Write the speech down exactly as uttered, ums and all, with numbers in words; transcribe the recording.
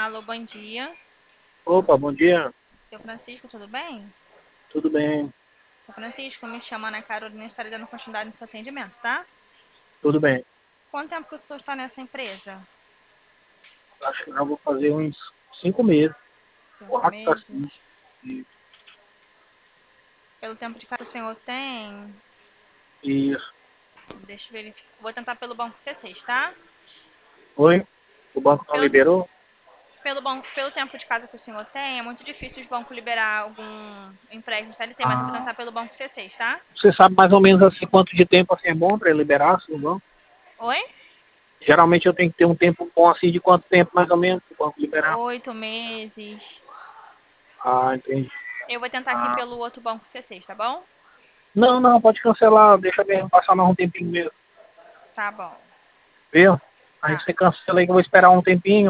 Alô, bom dia. Opa, bom dia. Seu Francisco, tudo bem? Tudo bem? Seu Francisco, me chama Ana Carolina, estarei dando continuidade no seu atendimento, tá? Tudo bem. Quanto tempo que o senhor está nessa empresa? Acho que já vou fazer uns cinco meses. Cinco Quatro para meses. cinco. E, Pelo tempo de casa que o senhor tem, e deixa eu verificar. Vou tentar pelo banco C seis, tá? Oi? O banco não Pelo, liberou? pelo, banco, pelo tempo de casa que o senhor tem, é muito difícil os bancos liberar algum empréstimo C L T, mas eu vou Ah, tentar pelo banco C seis, tá? você sabe mais ou menos assim quanto de tempo assim é bom para liberar assim, o banco? Oi? Geralmente eu tenho que ter um tempo bom assim de quanto tempo mais ou menos para o banco liberar? Oito meses. Ah, entendi. Eu vou tentar aqui Ah, pelo outro banco C seis, tá bom? não, não, pode cancelar. Deixa mesmo passar mais um tempinho mesmo. Tá bom. Viu? Aí Tá. você cancela aí que eu vou esperar um tempinho.